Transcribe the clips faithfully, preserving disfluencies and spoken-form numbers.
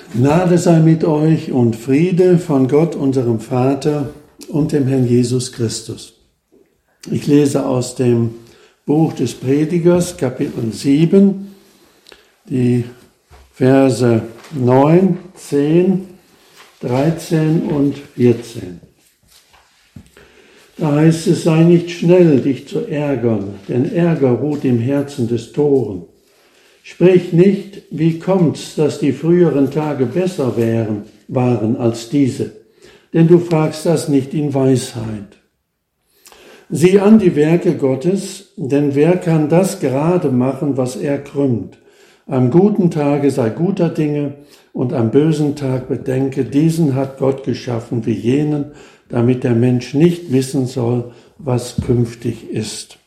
Gnade sei mit euch und Friede von Gott, unserem Vater und dem Herrn Jesus Christus. Ich lese aus dem Buch des Predigers, Kapitel sieben, die Verse neun, zehn, dreizehn und vierzehn. Da heißt es, sei nicht schnell, dich zu ärgern, denn Ärger ruht im Herzen des Toren. Sprich nicht, wie kommt's, dass die früheren Tage besser wären, waren als diese, denn du fragst das nicht in Weisheit. Sieh an die Werke Gottes, denn wer kann das gerade machen, was er krümmt? Am guten Tage sei guter Dinge und am bösen Tag bedenke, diesen hat Gott geschaffen wie jenen, damit der Mensch nicht wissen soll, was künftig ist.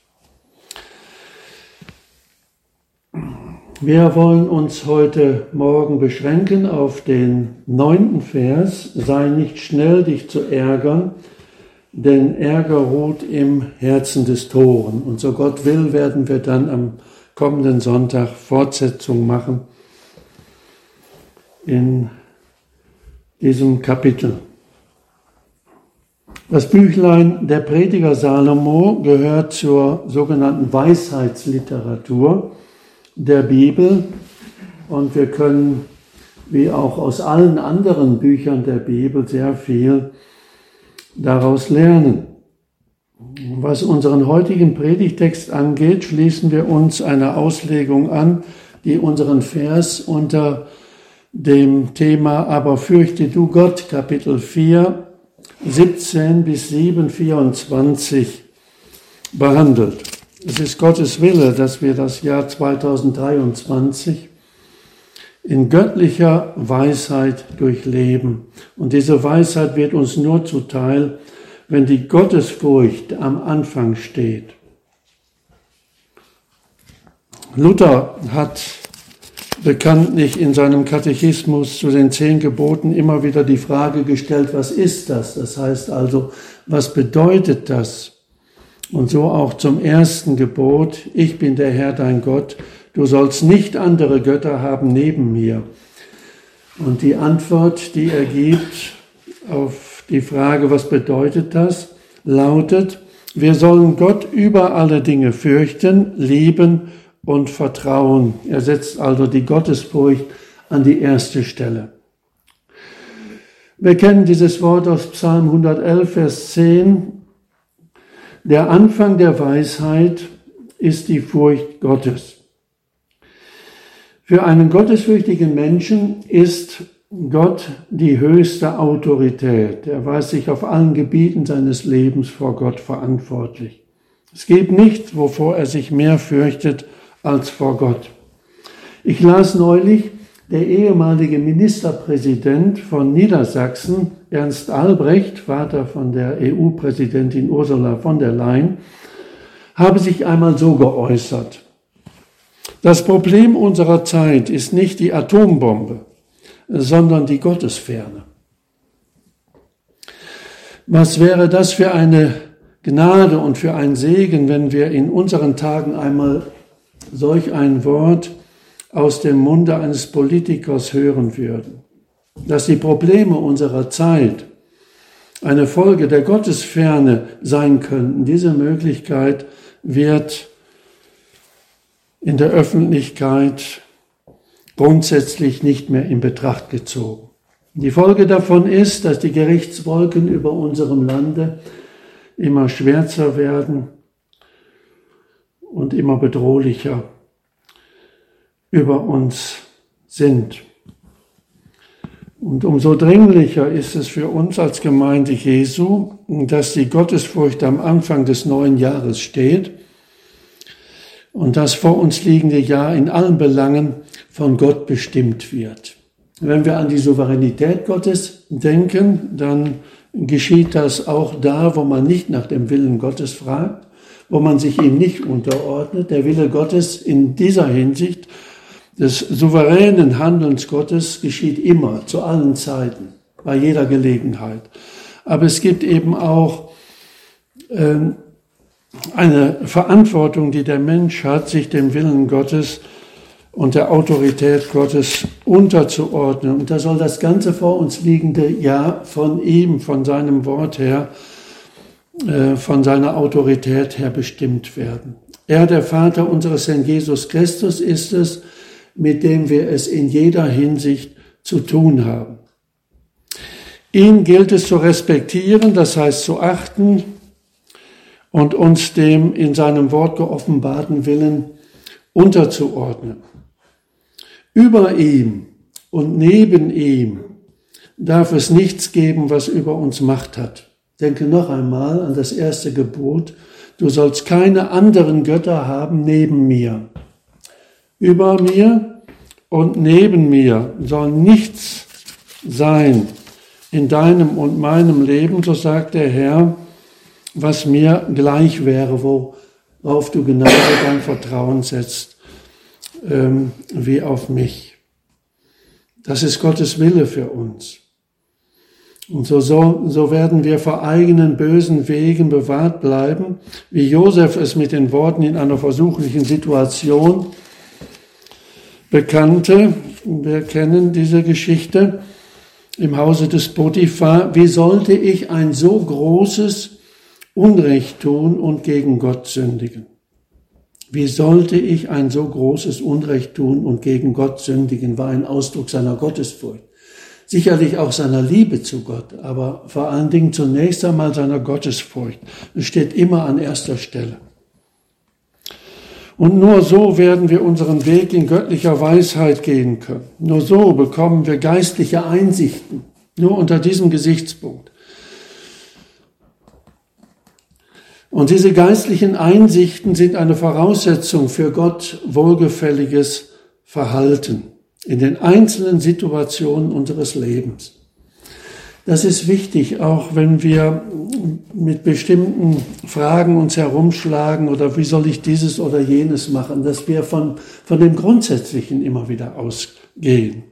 Wir wollen uns heute Morgen beschränken auf den neunten Vers. Sei nicht schnell, dich zu ärgern, denn Ärger ruht im Herzen des Toren. Und so Gott will, werden wir dann am kommenden Sonntag Fortsetzung machen in diesem Kapitel. Das Büchlein der Prediger Salomo gehört zur sogenannten Weisheitsliteratur der Bibel und wir können, wie auch aus allen anderen Büchern der Bibel, sehr viel daraus lernen. Was unseren heutigen Predigtext angeht, schließen wir uns einer Auslegung an, die unseren Vers unter dem Thema Aber fürchte du Gott, Kapitel vier, siebzehn bis sieben, vierundzwanzig behandelt. Es ist Gottes Wille, dass wir das Jahr zweitausenddreiundzwanzig in göttlicher Weisheit durchleben. Und diese Weisheit wird uns nur zuteil, wenn die Gottesfurcht am Anfang steht. Luther hat bekanntlich in seinem Katechismus zu den zehn Geboten immer wieder die Frage gestellt, was ist das? Das heißt also, was bedeutet das? Und so auch zum ersten Gebot, ich bin der Herr dein Gott, du sollst nicht andere Götter haben neben mir. Und die Antwort, die er gibt auf die Frage, was bedeutet das, lautet, wir sollen Gott über alle Dinge fürchten, lieben und vertrauen. Er setzt also die Gottesfurcht an die erste Stelle. Wir kennen dieses Wort aus Psalm hundertelf, Vers zehn. Der Anfang der Weisheit ist die Furcht Gottes. Für einen gottesfürchtigen Menschen ist Gott die höchste Autorität. Er weiß sich auf allen Gebieten seines Lebens vor Gott verantwortlich. Es gibt nichts, wovor er sich mehr fürchtet als vor Gott. Ich las neulich, der ehemalige Ministerpräsident von Niedersachsen, Ernst Albrecht, Vater von der E U-Präsidentin Ursula von der Leyen, habe sich einmal so geäußert. Das Problem unserer Zeit ist nicht die Atombombe, sondern die Gottesferne. Was wäre das für eine Gnade und für ein Segen, wenn wir in unseren Tagen einmal solch ein Wort aus dem Munde eines Politikers hören würden, dass die Probleme unserer Zeit eine Folge der Gottesferne sein könnten. Diese Möglichkeit wird in der Öffentlichkeit grundsätzlich nicht mehr in Betracht gezogen. Die Folge davon ist, dass die Gerichtswolken über unserem Lande immer schwärzer werden und immer bedrohlicher über uns sind. Und umso dringlicher ist es für uns als Gemeinde Jesu, dass die Gottesfurcht am Anfang des neuen Jahres steht und das vor uns liegende Jahr in allen Belangen von Gott bestimmt wird. Wenn wir an die Souveränität Gottes denken, dann geschieht das auch da, wo man nicht nach dem Willen Gottes fragt, wo man sich ihm nicht unterordnet. Der Wille Gottes in dieser Hinsicht des souveränen Handelns Gottes geschieht immer, zu allen Zeiten, bei jeder Gelegenheit. Aber es gibt eben auch äh, eine Verantwortung, die der Mensch hat, sich dem Willen Gottes und der Autorität Gottes unterzuordnen. Und da soll das ganze vor uns liegende Ja von ihm, von seinem Wort her, von seiner Autorität her bestimmt werden. Er, der Vater unseres Herrn Jesus Christus, ist es, mit dem wir es in jeder Hinsicht zu tun haben. Ihn gilt es zu respektieren, das heißt zu achten und uns dem in seinem Wort geoffenbarten Willen unterzuordnen. Über ihm und neben ihm darf es nichts geben, was über uns Macht hat. Denke noch einmal an das erste Gebot. Du sollst keine anderen Götter haben neben mir. Über mir und neben mir soll nichts sein in deinem und meinem Leben, so sagt der Herr, was mir gleich wäre, worauf du genauso dein Vertrauen setzt, ähm, wie auf mich. Das ist Gottes Wille für uns. Und so, so, so werden wir vor eigenen bösen Wegen bewahrt bleiben, wie Josef es mit den Worten in einer versuchlichen Situation bekannte. Wir kennen diese Geschichte im Hause des Potiphar. Wie sollte ich ein so großes Unrecht tun und gegen Gott sündigen? Wie sollte ich ein so großes Unrecht tun und gegen Gott sündigen, war ein Ausdruck seiner Gottesfurcht. Sicherlich auch seiner Liebe zu Gott, aber vor allen Dingen zunächst einmal seiner Gottesfurcht. Es steht immer an erster Stelle. Und nur so werden wir unseren Weg in göttlicher Weisheit gehen können. Nur so bekommen wir geistliche Einsichten, nur unter diesem Gesichtspunkt. Und diese geistlichen Einsichten sind eine Voraussetzung für Gott wohlgefälliges Verhalten in den einzelnen Situationen unseres Lebens. Das ist wichtig, auch wenn wir mit bestimmten Fragen uns herumschlagen oder wie soll ich dieses oder jenes machen, dass wir von, von dem Grundsätzlichen immer wieder ausgehen.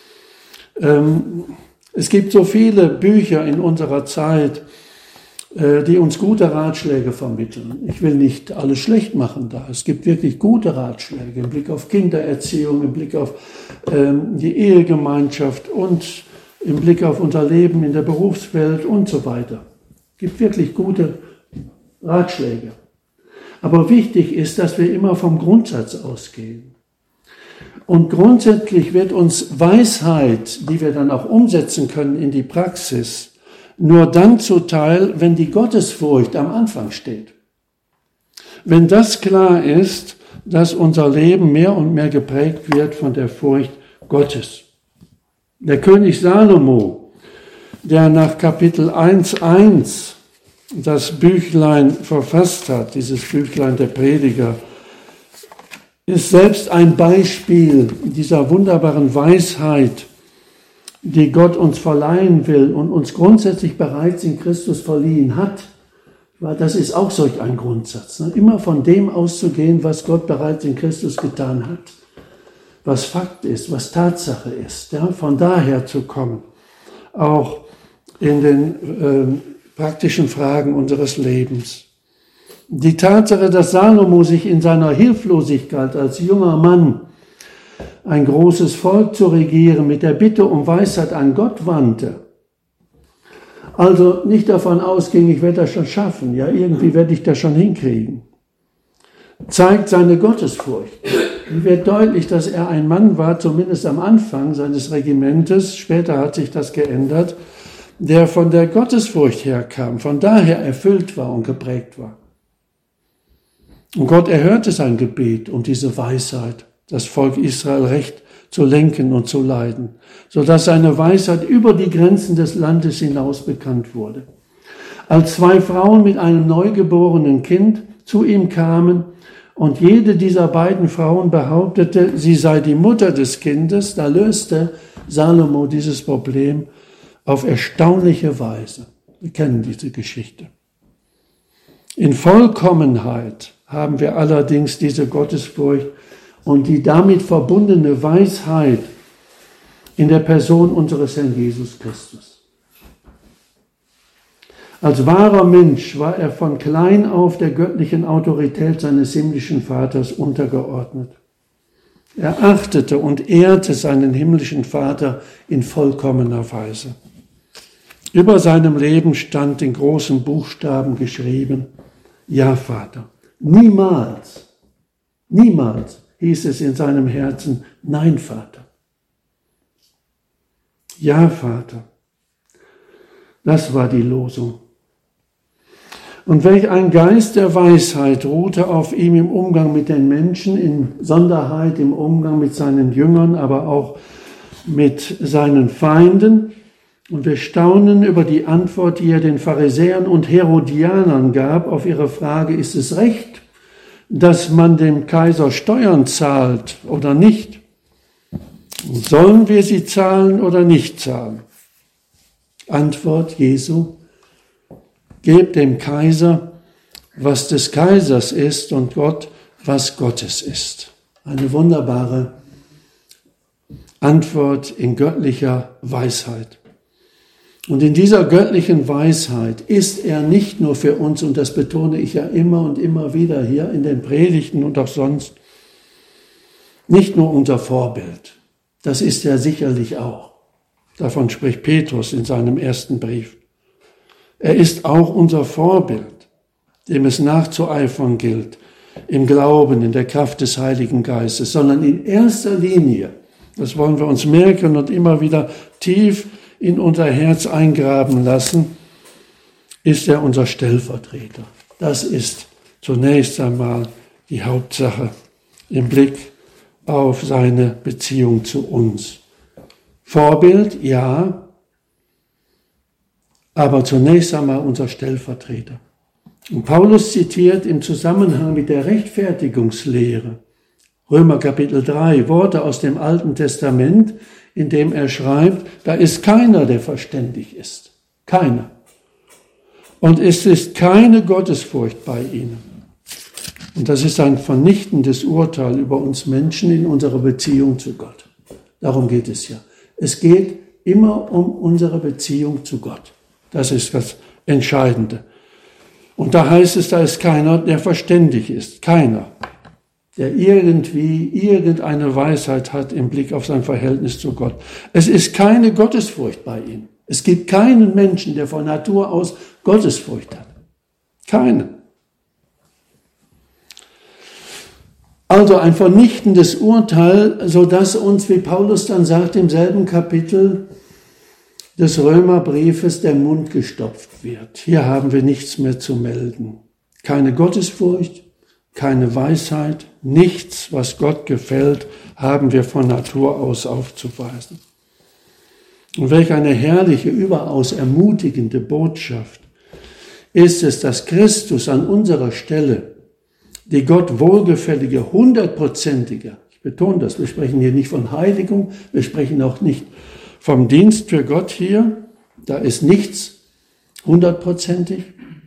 Ähm, es gibt so viele Bücher in unserer Zeit, äh, die uns gute Ratschläge vermitteln. Ich will nicht alles schlecht machen da. Es gibt wirklich gute Ratschläge im Blick auf Kindererziehung, im Blick auf ähm, die Ehegemeinschaft und im Blick auf unser Leben in der Berufswelt und so weiter. Es gibt wirklich gute Ratschläge. Aber wichtig ist, dass wir immer vom Grundsatz ausgehen. Und grundsätzlich wird uns Weisheit, die wir dann auch umsetzen können in die Praxis, nur dann zuteil, wenn die Gottesfurcht am Anfang steht. Wenn das klar ist, dass unser Leben mehr und mehr geprägt wird von der Furcht Gottes. Der König Salomo, der nach Kapitel eins Punkt eins das Büchlein verfasst hat, dieses Büchlein der Prediger, ist selbst ein Beispiel dieser wunderbaren Weisheit, die Gott uns verleihen will und uns grundsätzlich bereits in Christus verliehen hat. Weil das ist auch solch ein Grundsatz, ne? Immer von dem auszugehen, was Gott bereits in Christus getan hat. Was Fakt ist, was Tatsache ist, ja, von daher zu kommen, auch in den äh, praktischen Fragen unseres Lebens. Die Tatsache, dass Salomo sich in seiner Hilflosigkeit als junger Mann ein großes Volk zu regieren mit der Bitte um Weisheit an Gott wandte, also nicht davon ausging, ich werde das schon schaffen, ja, irgendwie werde ich das schon hinkriegen, zeigt seine Gottesfurcht. Hier wird deutlich, dass er ein Mann war, zumindest am Anfang seines Regimentes, später hat sich das geändert, der von der Gottesfurcht herkam, von daher erfüllt war und geprägt war. Und Gott erhörte sein Gebet um diese Weisheit, das Volk Israel recht zu lenken und zu leiten, sodass seine Weisheit über die Grenzen des Landes hinaus bekannt wurde. Als zwei Frauen mit einem neugeborenen Kind zu ihm kamen, und jede dieser beiden Frauen behauptete, sie sei die Mutter des Kindes, da löste Salomo dieses Problem auf erstaunliche Weise. Wir kennen diese Geschichte. In Vollkommenheit haben wir allerdings diese Gottesfurcht und die damit verbundene Weisheit in der Person unseres Herrn Jesus Christus. Als wahrer Mensch war er von klein auf der göttlichen Autorität seines himmlischen Vaters untergeordnet. Er achtete und ehrte seinen himmlischen Vater in vollkommener Weise. Über seinem Leben stand in großen Buchstaben geschrieben, ja, Vater. Niemals, niemals hieß es in seinem Herzen, nein, Vater. Ja, Vater. Das war die Losung. Und welch ein Geist der Weisheit ruhte auf ihm im Umgang mit den Menschen, in Sonderheit im Umgang mit seinen Jüngern, aber auch mit seinen Feinden. Und wir staunen über die Antwort, die er den Pharisäern und Herodianern gab auf ihre Frage, ist es recht, dass man dem Kaiser Steuern zahlt oder nicht? Sollen wir sie zahlen oder nicht zahlen? Antwort Jesu, gebt dem Kaiser, was des Kaisers ist und Gott, was Gottes ist. Eine wunderbare Antwort in göttlicher Weisheit. Und in dieser göttlichen Weisheit ist er nicht nur für uns, und das betone ich ja immer und immer wieder hier in den Predigten und auch sonst, nicht nur unser Vorbild. Das ist er sicherlich auch. Davon spricht Petrus in seinem ersten Brief. Er ist auch unser Vorbild, dem es nachzueifern gilt, im Glauben, in der Kraft des Heiligen Geistes, sondern in erster Linie, das wollen wir uns merken und immer wieder tief in unser Herz eingraben lassen, ist er unser Stellvertreter. Das ist zunächst einmal die Hauptsache im Blick auf seine Beziehung zu uns. Vorbild, ja, aber zunächst einmal unser Stellvertreter. Und Paulus zitiert im Zusammenhang mit der Rechtfertigungslehre Römer Kapitel drei Worte aus dem Alten Testament, in dem er schreibt, da ist keiner, der verständig ist. Keiner. Und es ist keine Gottesfurcht bei ihnen. Und das ist ein vernichtendes Urteil über uns Menschen in unserer Beziehung zu Gott. Darum geht es ja. Es geht immer um unsere Beziehung zu Gott. Das ist das Entscheidende. Und da heißt es, da ist keiner, der verständig ist. Keiner, der irgendwie irgendeine Weisheit hat im Blick auf sein Verhältnis zu Gott. Es ist keine Gottesfurcht bei ihm. Es gibt keinen Menschen, der von Natur aus Gottesfurcht hat. Keinen. Also ein vernichtendes Urteil, sodass uns, wie Paulus dann sagt, im selben Kapitel des Römerbriefes der Mund gestopft wird. Hier haben wir nichts mehr zu melden. Keine Gottesfurcht, keine Weisheit, nichts, was Gott gefällt, haben wir von Natur aus aufzuweisen. Und welch eine herrliche, überaus ermutigende Botschaft ist es, dass Christus an unserer Stelle die Gott wohlgefällige, hundertprozentige, ich betone das, wir sprechen hier nicht von Heiligung, wir sprechen auch nicht vom Dienst für Gott hier, da ist nichts hundertprozentig.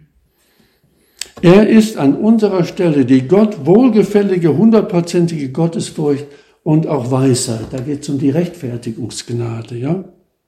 Er ist an unserer Stelle die Gott wohlgefällige, hundertprozentige Gottesfurcht und auch Weisheit. Da geht es um die Rechtfertigungsgnade, ja,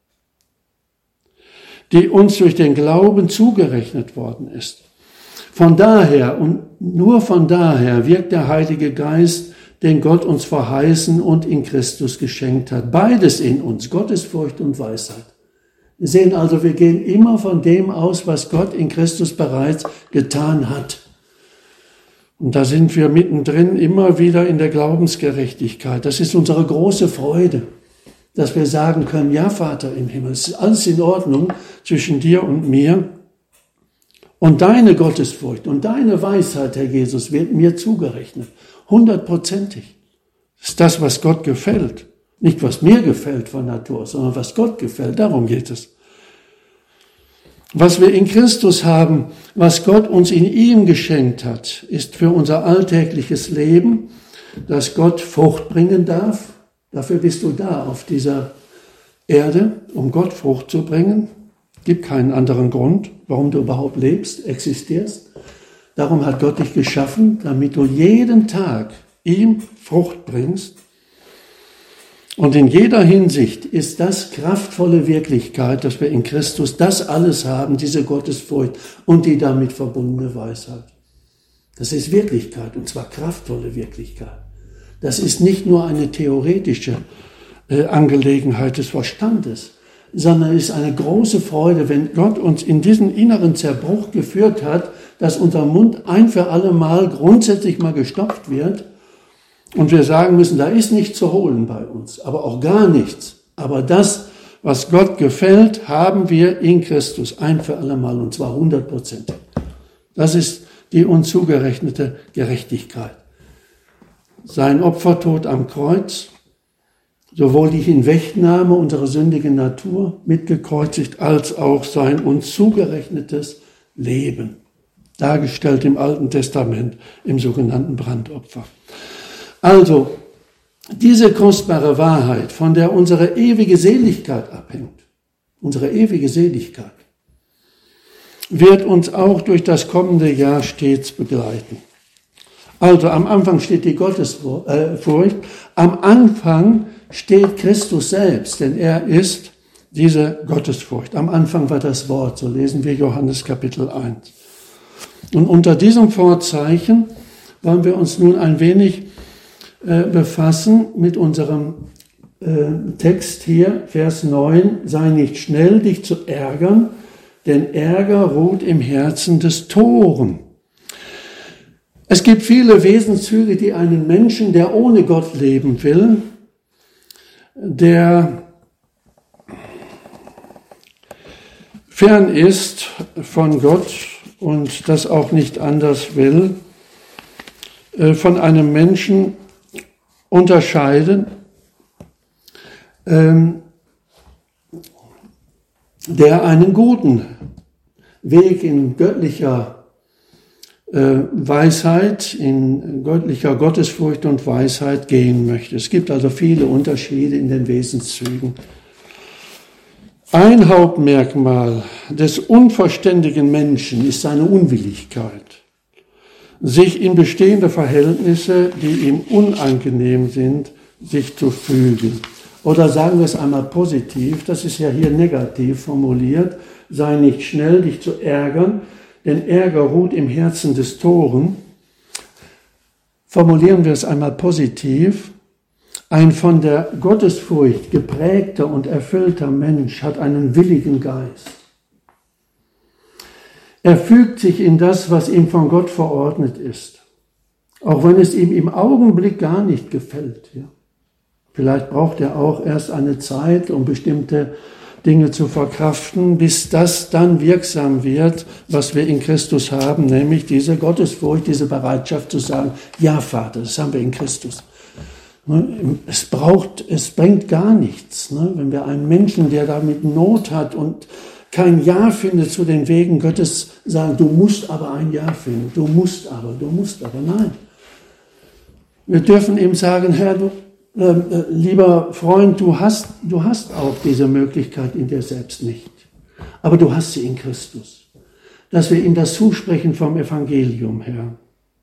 die uns durch den Glauben zugerechnet worden ist. Von daher und nur von daher wirkt der Heilige Geist, den Gott uns verheißen und in Christus geschenkt hat. Beides in uns, Gottesfurcht und Weisheit. Wir sehen also, wir gehen immer von dem aus, was Gott in Christus bereits getan hat. Und da sind wir mittendrin immer wieder in der Glaubensgerechtigkeit. Das ist unsere große Freude, dass wir sagen können, ja Vater im Himmel, es ist alles in Ordnung zwischen dir und mir. Und deine Gottesfurcht und deine Weisheit, Herr Jesus, wird mir zugerechnet. Hundertprozentig. Das ist das, was Gott gefällt. Nicht, was mir gefällt von Natur, sondern was Gott gefällt. Darum geht es. Was wir in Christus haben, was Gott uns in ihm geschenkt hat, ist für unser alltägliches Leben, dass Gott Frucht bringen darf. Dafür bist du da auf dieser Erde, um Gott Frucht zu bringen. Gibt keinen anderen Grund, warum du überhaupt lebst, existierst. Darum hat Gott dich geschaffen, damit du jeden Tag ihm Frucht bringst. Und in jeder Hinsicht ist das kraftvolle Wirklichkeit, dass wir in Christus das alles haben, diese Gottesfurcht und die damit verbundene Weisheit. Das ist Wirklichkeit, und zwar kraftvolle Wirklichkeit. Das ist nicht nur eine theoretische äh, Angelegenheit des Verstandes, sondern es ist eine große Freude, wenn Gott uns in diesen inneren Zerbruch geführt hat, dass unser Mund ein für alle Mal grundsätzlich mal gestopft wird und wir sagen müssen, da ist nichts zu holen bei uns, aber auch gar nichts. Aber das, was Gott gefällt, haben wir in Christus ein für alle Mal und zwar hundert Prozent. Das ist die uns zugerechnete Gerechtigkeit. Sein Opfertod am Kreuz, sowohl die Hinwegnahme unserer sündigen Natur mitgekreuzigt, als auch sein uns zugerechnetes Leben, dargestellt im Alten Testament im sogenannten Brandopfer. Also, diese kostbare Wahrheit, von der unsere ewige Seligkeit abhängt, unsere ewige Seligkeit, wird uns auch durch das kommende Jahr stets begleiten. Also am Anfang steht die Gottesfurcht, am Anfang steht Christus selbst, denn er ist diese Gottesfurcht. Am Anfang war das Wort, so lesen wir Johannes Kapitel eins. Und unter diesem Vorzeichen wollen wir uns nun ein wenig äh, befassen mit unserem äh, Text hier, Vers neun, sei nicht schnell, dich zu ärgern, denn Ärger ruht im Herzen des Toren. Es gibt viele Wesenszüge, die einen Menschen, der ohne Gott leben will, der fern ist von Gott und das auch nicht anders will, von einem Menschen unterscheiden, der einen guten Weg in göttlicher Weisheit, in göttlicher Gottesfurcht und Weisheit gehen möchte. Es gibt also viele Unterschiede in den Wesenszügen. Ein Hauptmerkmal des unverständigen Menschen ist seine Unwilligkeit, sich in bestehende Verhältnisse, die ihm unangenehm sind, sich zu fügen. Oder sagen wir es einmal positiv, das ist ja hier negativ formuliert, sei nicht schnell, dich zu ärgern, denn Ärger ruht im Herzen des Toren. Formulieren wir es einmal positiv. Ein von der Gottesfurcht geprägter und erfüllter Mensch hat einen willigen Geist. Er fügt sich in das, was ihm von Gott verordnet ist, auch wenn es ihm im Augenblick gar nicht gefällt. Ja. Vielleicht braucht er auch erst eine Zeit, um bestimmte Dinge zu verkraften, bis das dann wirksam wird, was wir in Christus haben, nämlich diese Gottesfurcht, diese Bereitschaft zu sagen, ja Vater, das haben wir in Christus. Es braucht, es bringt gar nichts, ne? Wenn wir einen Menschen, der damit Not hat und kein Ja findet zu den Wegen Gottes, sagen, du musst aber ein Ja finden, du musst aber, du musst aber, nein. Wir dürfen ihm sagen, Herr, du, äh, lieber Freund, du hast, du hast auch diese Möglichkeit in dir selbst nicht, aber du hast sie in Christus. Dass wir ihm das zusprechen vom Evangelium her.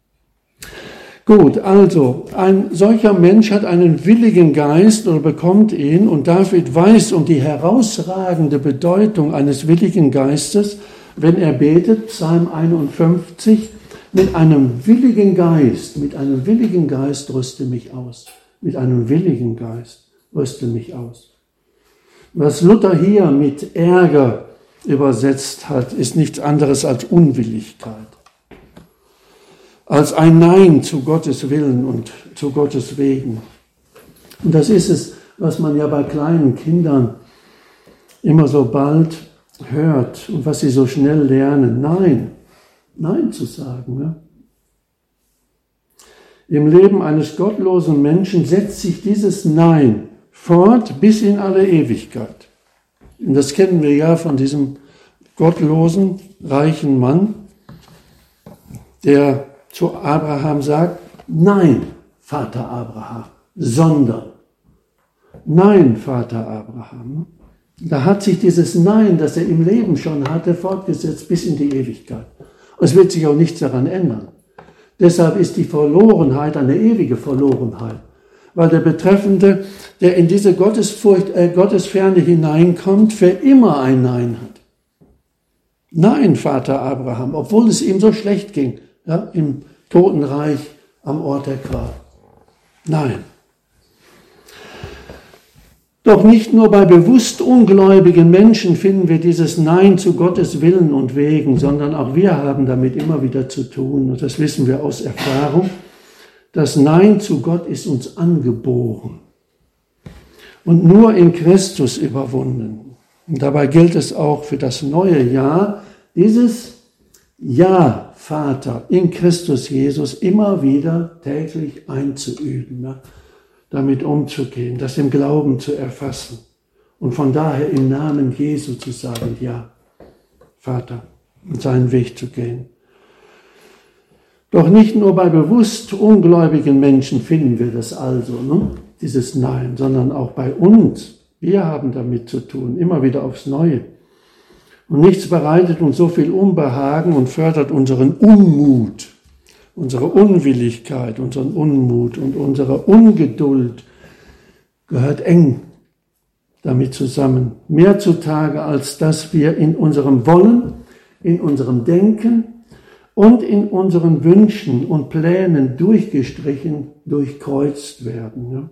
Gut, also, ein solcher Mensch hat einen willigen Geist oder bekommt ihn und David weiß um die herausragende Bedeutung eines willigen Geistes, wenn er betet, Psalm einundfünfzig, mit einem willigen Geist, mit einem willigen Geist rüste mich aus. Mit einem willigen Geist rüste mich aus. Was Luther hier mit Ärger übersetzt hat, ist nichts anderes als Unwilligkeit. Als ein Nein zu Gottes Willen und zu Gottes Wegen. Und das ist es, was man ja bei kleinen Kindern immer so bald hört und was sie so schnell lernen. Nein, Nein zu sagen. Ne? Im Leben eines gottlosen Menschen setzt sich dieses Nein fort bis in alle Ewigkeit. Und das kennen wir ja von diesem gottlosen, reichen Mann, der zu Abraham sagt, nein, Vater Abraham, sondern, nein, Vater Abraham. Da hat sich dieses Nein, das er im Leben schon hatte, fortgesetzt bis in die Ewigkeit. Und es wird sich auch nichts daran ändern. Deshalb ist die Verlorenheit eine ewige Verlorenheit, weil der Betreffende, der in diese Gottesfurcht, äh, Gottesferne hineinkommt, für immer ein Nein hat. Nein, Vater Abraham, obwohl es ihm so schlecht ging. Ja, im Totenreich am Ort der Qual. Nein. Doch nicht nur bei bewusst ungläubigen Menschen finden wir dieses Nein zu Gottes Willen und Wegen, sondern auch wir haben damit immer wieder zu tun. Und das wissen wir aus Erfahrung. Das Nein zu Gott ist uns angeboren und nur in Christus überwunden. Und dabei gilt es auch für das neue Jahr, dieses Ja, Vater, in Christus Jesus immer wieder täglich einzuüben, ja, damit umzugehen, das im Glauben zu erfassen und von daher im Namen Jesu zu sagen, ja, Vater, und seinen Weg zu gehen. Doch nicht nur bei bewusst ungläubigen Menschen finden wir das also, ne? Dieses Nein, sondern auch bei uns. Wir haben damit zu tun, immer wieder aufs Neue. Und nichts bereitet uns so viel Unbehagen und fördert unseren Unmut, unsere Unwilligkeit, unseren Unmut und unsere Ungeduld gehört eng damit zusammen. Mehr zutage, als dass wir in unserem Wollen, in unserem Denken und in unseren Wünschen und Plänen durchgestrichen, durchkreuzt werden. Ja.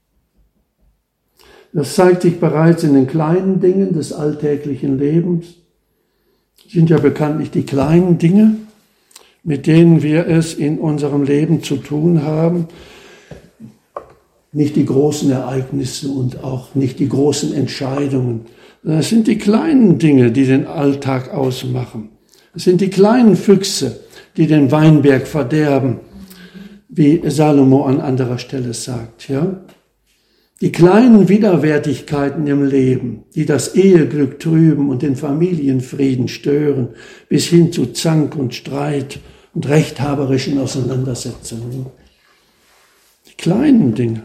Das zeigt sich bereits in den kleinen Dingen des alltäglichen Lebens. Das sind ja bekanntlich die kleinen Dinge, mit denen wir es in unserem Leben zu tun haben. Nicht die großen Ereignisse und auch nicht die großen Entscheidungen. Das sind die kleinen Dinge, die den Alltag ausmachen. Es sind die kleinen Füchse, die den Weinberg verderben, wie Salomo an anderer Stelle sagt. Ja? Die kleinen Widerwärtigkeiten im Leben, die das Eheglück trüben und den Familienfrieden stören, bis hin zu Zank und Streit und rechthaberischen Auseinandersetzungen. Die kleinen Dinge.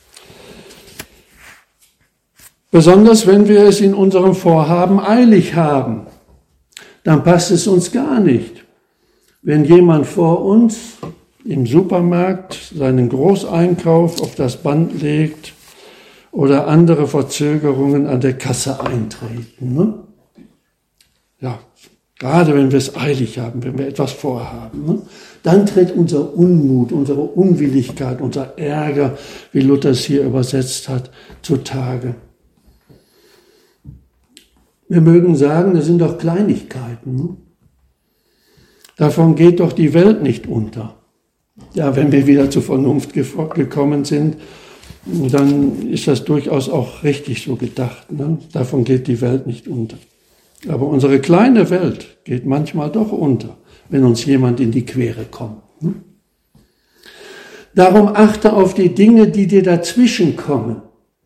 Besonders wenn wir es in unserem Vorhaben eilig haben, dann passt es uns gar nicht. Wenn jemand vor uns im Supermarkt seinen Großeinkauf auf das Band legt oder andere Verzögerungen an der Kasse eintreten. Ne? Ja, gerade wenn wir es eilig haben, wenn wir etwas vorhaben. Ne? Dann tritt unser Unmut, unsere Unwilligkeit, unser Ärger, wie Luther es hier übersetzt hat, zutage. Wir mögen sagen, das sind doch Kleinigkeiten. Ne? Davon geht doch die Welt nicht unter. Ja, wenn wir wieder zur Vernunft gekommen sind, dann ist das durchaus auch richtig so gedacht. Ne? Davon geht die Welt nicht unter. Aber unsere kleine Welt geht manchmal doch unter, wenn uns jemand in die Quere kommt. Ne? Darum achte auf die Dinge, die dir dazwischen kommen.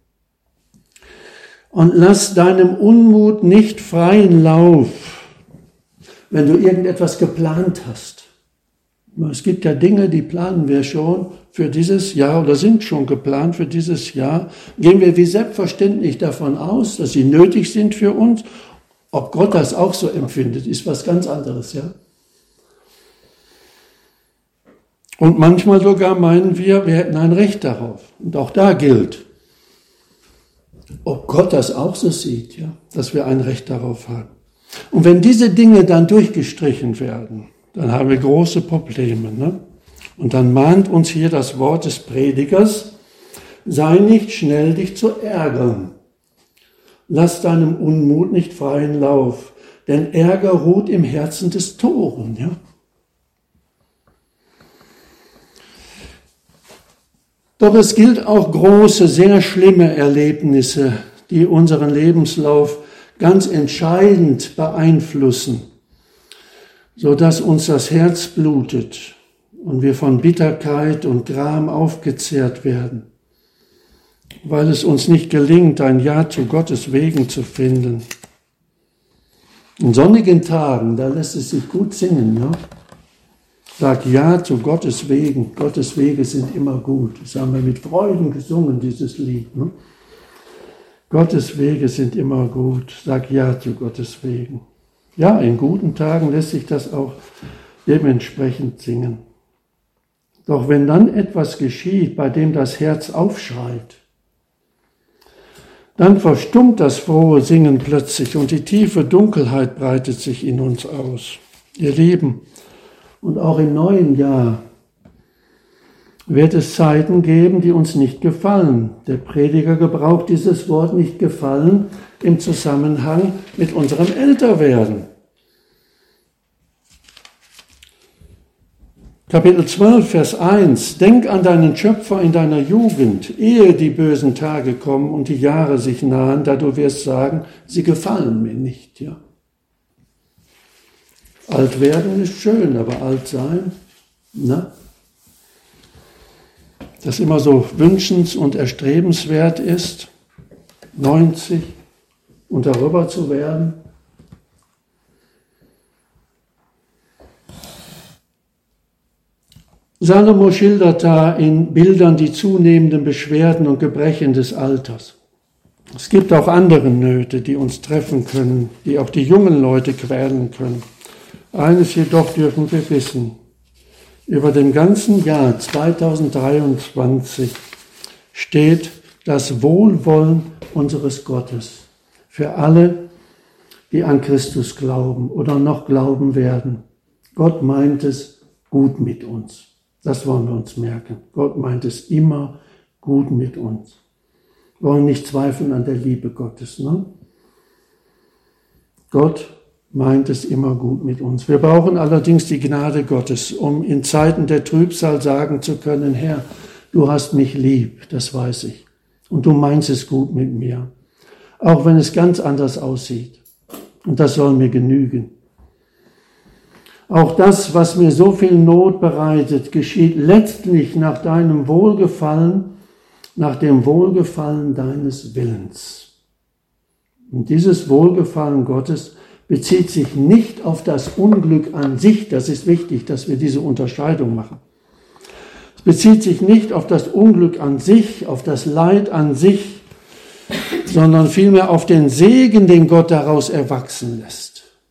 Und lass deinem Unmut nicht freien Lauf, wenn du irgendetwas geplant hast. Es gibt ja Dinge, die planen wir schon für dieses Jahr oder sind schon geplant für dieses Jahr. Gehen wir wie selbstverständlich davon aus, dass sie nötig sind für uns. Ob Gott das auch so empfindet, ist was ganz anderes, ja. Und manchmal sogar meinen wir, wir hätten ein Recht darauf. Und auch da gilt, ob Gott das auch so sieht, ja, dass wir ein Recht darauf haben. Und wenn diese Dinge dann durchgestrichen werden, dann haben wir große Probleme. Ne? Und dann mahnt uns hier das Wort des Predigers, sei nicht schnell, dich zu ärgern. Lass deinem Unmut nicht freien Lauf, denn Ärger ruht im Herzen des Toren. Ja? Doch es gilt auch große, sehr schlimme Erlebnisse, die unseren Lebenslauf ganz entscheidend beeinflussen, sodass uns das Herz blutet und wir von Bitterkeit und Gram aufgezehrt werden, weil es uns nicht gelingt, ein Ja zu Gottes Wegen zu finden. In sonnigen Tagen, da lässt es sich gut singen, ja? Sag Ja zu Gottes Wegen. Gottes Wege sind immer gut. Das haben wir mit Freuden gesungen, dieses Lied. Ne? Gottes Wege sind immer gut. Sag Ja zu Gottes Wegen. Ja, in guten Tagen lässt sich das auch dementsprechend singen. Doch wenn dann etwas geschieht, bei dem das Herz aufschreit, dann verstummt das frohe Singen plötzlich und die tiefe Dunkelheit breitet sich in uns aus. Ihr Lieben, und auch im neuen Jahr wird es Zeiten geben, die uns nicht gefallen. Der Prediger gebraucht dieses Wort nicht gefallen im Zusammenhang mit unserem Älterwerden. Kapitel zwölf, Vers eins. Denk an deinen Schöpfer in deiner Jugend, ehe die bösen Tage kommen und die Jahre sich nahen, da du wirst sagen, sie gefallen mir nicht. Ja. Alt werden ist schön, aber alt sein, na? Das immer so wünschens- und erstrebenswert ist, neunzig und darüber zu werden. Salomo schildert da in Bildern die zunehmenden Beschwerden und Gebrechen des Alters. Es gibt auch andere Nöte, die uns treffen können, die auch die jungen Leute quälen können. Eines jedoch dürfen wir wissen: Über dem ganzen Jahr zweitausenddreiundzwanzig steht das Wohlwollen unseres Gottes für alle, die an Christus glauben oder noch glauben werden. Gott meint es gut mit uns. Das wollen wir uns merken. Gott meint es immer gut mit uns. Wir wollen nicht zweifeln an der Liebe Gottes. Ne? Gott meint es immer gut mit uns. Wir brauchen allerdings die Gnade Gottes, um in Zeiten der Trübsal sagen zu können: Herr, du hast mich lieb, das weiß ich. Und du meinst es gut mit mir. Auch wenn es ganz anders aussieht. Und das soll mir genügen. Auch das, was mir so viel Not bereitet, geschieht letztlich nach deinem Wohlgefallen, nach dem Wohlgefallen deines Willens. Und dieses Wohlgefallen Gottes bezieht sich nicht auf das Unglück an sich. Das ist wichtig, dass wir diese Unterscheidung machen. Es bezieht sich nicht auf das Unglück an sich, auf das Leid an sich, sondern vielmehr auf den Segen, den Gott daraus erwachsen lässt.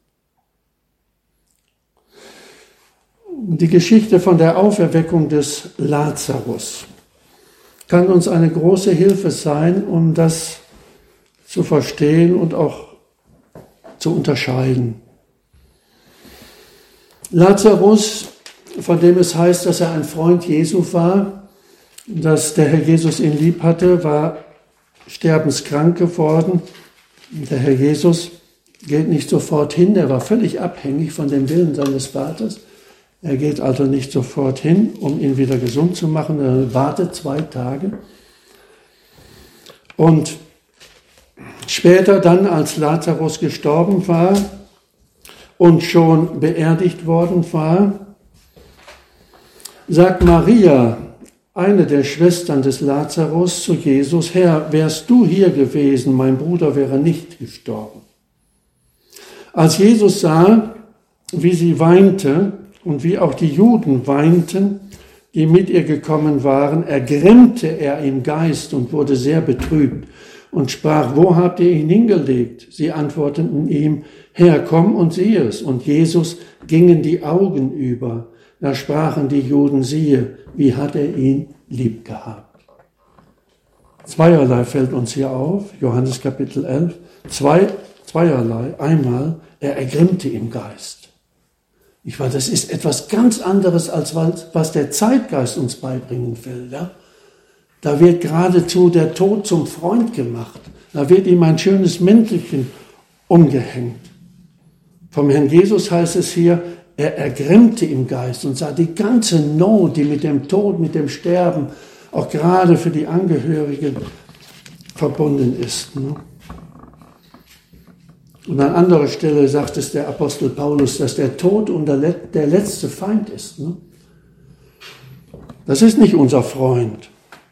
Die Geschichte von der Auferweckung des Lazarus kann uns eine große Hilfe sein, um das zu verstehen und auch zu unterscheiden. Lazarus, von dem es heißt, dass er ein Freund Jesu war, dass der Herr Jesus ihn lieb hatte, war sterbenskrank geworden. Der Herr Jesus geht nicht sofort hin, er war völlig abhängig von dem Willen seines Vaters. Er geht also nicht sofort hin, um ihn wieder gesund zu machen, er wartet zwei Tage. Und später dann, als Lazarus gestorben war und schon beerdigt worden war, sagt Maria, eine der Schwestern des Lazarus, zu Jesus: Herr, wärst du hier gewesen, mein Bruder wäre nicht gestorben. Als Jesus sah, wie sie weinte und wie auch die Juden weinten, die mit ihr gekommen waren, ergrimmte er im Geist und wurde sehr betrübt und sprach: Wo habt ihr ihn hingelegt? Sie antworteten ihm: Herr, komm und sieh es. Und Jesus gingen die Augen über. Da sprachen die Juden: Siehe, wie hat er ihn lieb gehabt. Zweierlei fällt uns hier auf, Johannes Kapitel elf, zwei, zweierlei. Einmal, er ergrimmte im Geist. Ich weiß, das ist etwas ganz anderes, als was der Zeitgeist uns beibringen will. Ja? Da wird geradezu der Tod zum Freund gemacht. Da wird ihm ein schönes Mäntelchen umgehängt. Vom Herrn Jesus heißt es hier, er ergrimmte im Geist und sah die ganze Not, die mit dem Tod, mit dem Sterben, auch gerade für die Angehörigen verbunden ist. Ne? Und an anderer Stelle sagt es der Apostel Paulus, dass der Tod der letzte Feind ist. Ne? Das ist nicht unser Freund.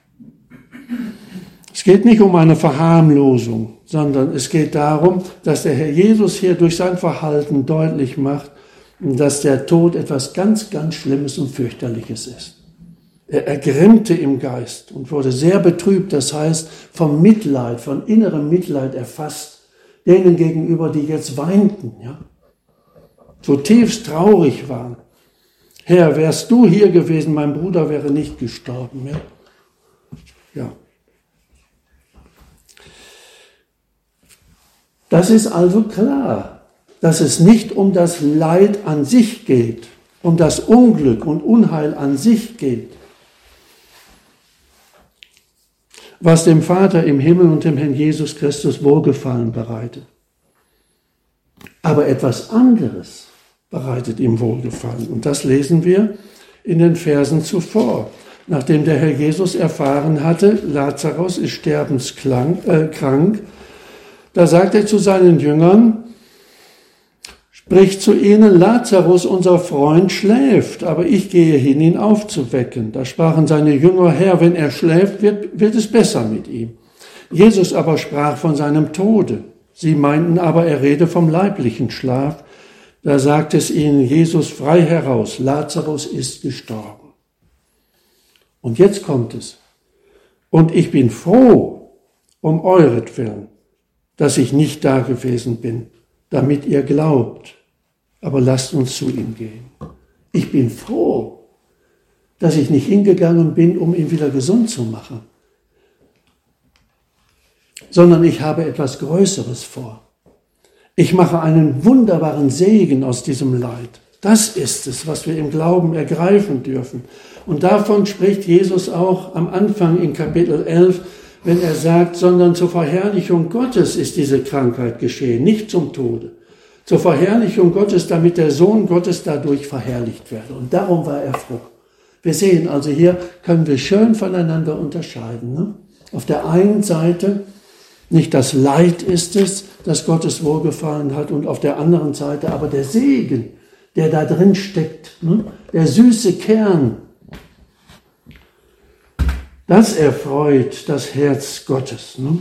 Es geht nicht um eine Verharmlosung, sondern es geht darum, dass der Herr Jesus hier durch sein Verhalten deutlich macht, dass der Tod etwas ganz, ganz Schlimmes und Fürchterliches ist. Er ergrimmte im Geist und wurde sehr betrübt, das heißt vom Mitleid, von innerem Mitleid erfasst, denen gegenüber, die jetzt weinten, ja, zutiefst traurig waren. Herr, wärst du hier gewesen, mein Bruder wäre nicht gestorben. Ja. ja. Das ist also klar, dass es nicht um das Leid an sich geht, um das Unglück und Unheil an sich geht, was dem Vater im Himmel und dem Herrn Jesus Christus Wohlgefallen bereitet. Aber etwas anderes bereitet ihm Wohlgefallen. Und das lesen wir in den Versen zuvor. Nachdem der Herr Jesus erfahren hatte, Lazarus ist sterbenskrank, äh, krank, da sagt er zu seinen Jüngern, spricht zu ihnen, Lazarus, unser Freund, schläft, aber ich gehe hin, ihn aufzuwecken. Da sprachen seine Jünger, Herr, wenn er schläft, wird, wird es besser mit ihm. Jesus aber sprach von seinem Tode. Sie meinten aber, er rede vom leiblichen Schlaf. Da sagt es ihnen Jesus frei heraus, Lazarus ist gestorben. Und jetzt kommt es. Und ich bin froh um euretwillen, dass ich nicht da gewesen bin, damit ihr glaubt. Aber lasst uns zu ihm gehen. Ich bin froh, dass ich nicht hingegangen bin, um ihn wieder gesund zu machen, sondern ich habe etwas Größeres vor. Ich mache einen wunderbaren Segen aus diesem Leid. Das ist es, was wir im Glauben ergreifen dürfen. Und davon spricht Jesus auch am Anfang in Kapitel elf, wenn er sagt, sondern zur Verherrlichung Gottes ist diese Krankheit geschehen, nicht zum Tode. Zur Verherrlichung Gottes, damit der Sohn Gottes dadurch verherrlicht werde. Und darum war er froh. Wir sehen also hier, können wir schön voneinander unterscheiden. Ne? Auf der einen Seite nicht das Leid ist es, das Gottes Wohlgefallen hat, und auf der anderen Seite aber der Segen, der da drin steckt, ne? Der süße Kern. Das erfreut das Herz Gottes, ne?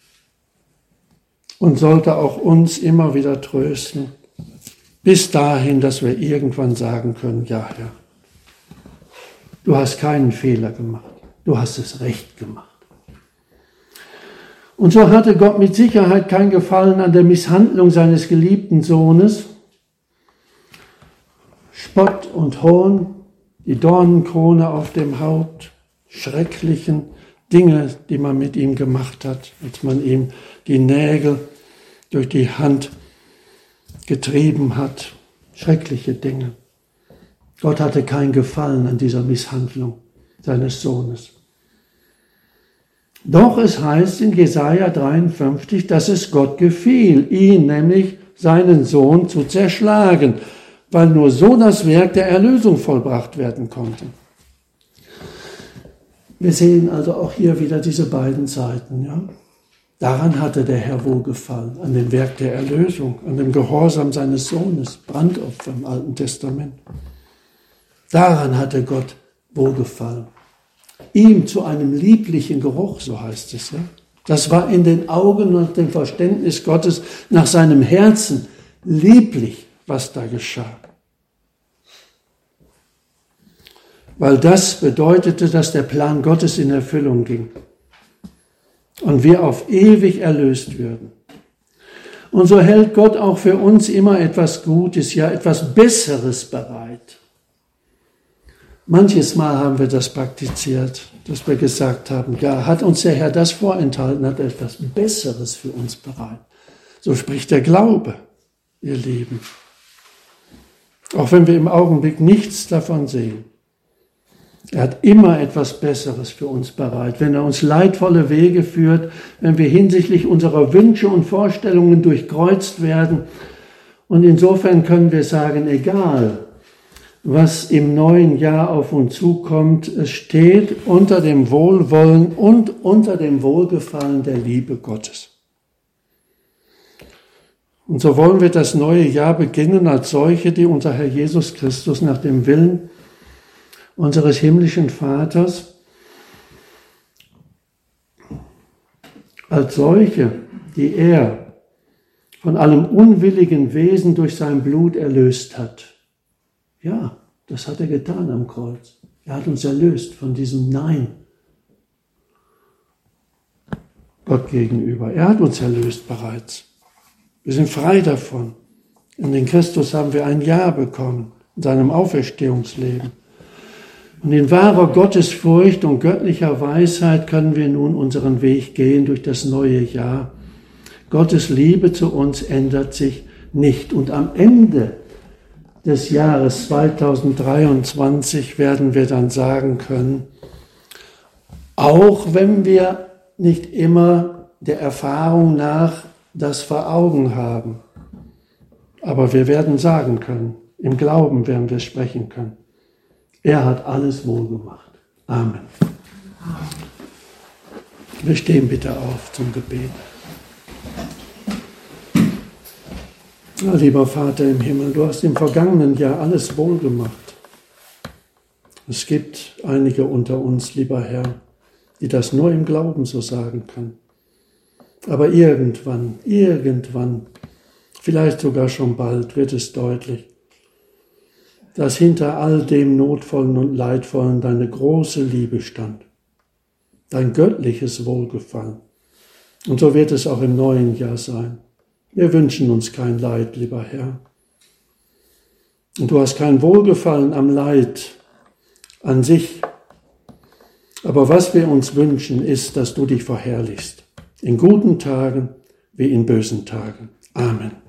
Und sollte auch uns immer wieder trösten, bis dahin, dass wir irgendwann sagen können, ja Herr, du hast keinen Fehler gemacht, du hast es recht gemacht. Und so hatte Gott mit Sicherheit kein Gefallen an der Misshandlung seines geliebten Sohnes. Spott und Hohn, die Dornenkrone auf dem Haupt, schrecklichen Dinge, die man mit ihm gemacht hat, als man ihm die Nägel durch die Hand getrieben hat. Schreckliche Dinge. Gott hatte kein Gefallen an dieser Misshandlung seines Sohnes. Doch es heißt in Jesaja dreiundfünfzig, dass es Gott gefiel, ihn, nämlich seinen Sohn, zu zerschlagen, weil nur so das Werk der Erlösung vollbracht werden konnte. Wir sehen also auch hier wieder diese beiden Seiten. Ja? Daran hatte der Herr wohlgefallen, an dem Werk der Erlösung, an dem Gehorsam seines Sohnes, Brandopfer im Alten Testament. Daran hatte Gott wohlgefallen. Ihm zu einem lieblichen Geruch, so heißt es. Ja? Das war in den Augen und dem Verständnis Gottes nach seinem Herzen lieblich, was da geschah. Weil das bedeutete, dass der Plan Gottes in Erfüllung ging und wir auf ewig erlöst würden. Und so hält Gott auch für uns immer etwas Gutes, ja etwas Besseres bereit. Manches Mal haben wir das praktiziert, dass wir gesagt haben, ja, hat uns der Herr das vorenthalten, hat etwas Besseres für uns bereit. So spricht der Glaube, ihr Lieben. Auch wenn wir im Augenblick nichts davon sehen. Er hat immer etwas Besseres für uns bereit, wenn er uns leidvolle Wege führt, wenn wir hinsichtlich unserer Wünsche und Vorstellungen durchkreuzt werden. Und insofern können wir sagen, egal, was im neuen Jahr auf uns zukommt, es steht unter dem Wohlwollen und unter dem Wohlgefallen der Liebe Gottes. Und so wollen wir das neue Jahr beginnen als solche, die unser Herr Jesus Christus nach dem Willen unseres himmlischen Vaters, als solche, die er von allem unwilligen Wesen durch sein Blut erlöst hat. Ja, das hat er getan am Kreuz. Er hat uns erlöst von diesem Nein Gott gegenüber. Er hat uns erlöst bereits. Wir sind frei davon. Und in Christus haben wir ein Ja bekommen, in seinem Auferstehungsleben. Und in wahrer Gottesfurcht und göttlicher Weisheit können wir nun unseren Weg gehen durch das neue Jahr. Gottes Liebe zu uns ändert sich nicht. Und am Ende des Jahres zweitausenddreiundzwanzig werden wir dann sagen können, auch wenn wir nicht immer der Erfahrung nach das vor Augen haben. Aber wir werden sagen können, im Glauben werden wir sprechen können. Er hat alles wohl gemacht. Amen. Wir stehen bitte auf zum Gebet. Ja, lieber Vater im Himmel, du hast im vergangenen Jahr alles wohl gemacht. Es gibt einige unter uns, lieber Herr, die das nur im Glauben so sagen können. Aber irgendwann, irgendwann, vielleicht sogar schon bald, wird es deutlich, dass hinter all dem Notvollen und Leidvollen deine große Liebe stand, dein göttliches Wohlgefallen. Und so wird es auch im neuen Jahr sein. Wir wünschen uns kein Leid, lieber Herr. Und du hast kein Wohlgefallen am Leid an sich. Aber was wir uns wünschen, ist, dass du dich verherrlichst. In guten Tagen wie in bösen Tagen. Amen.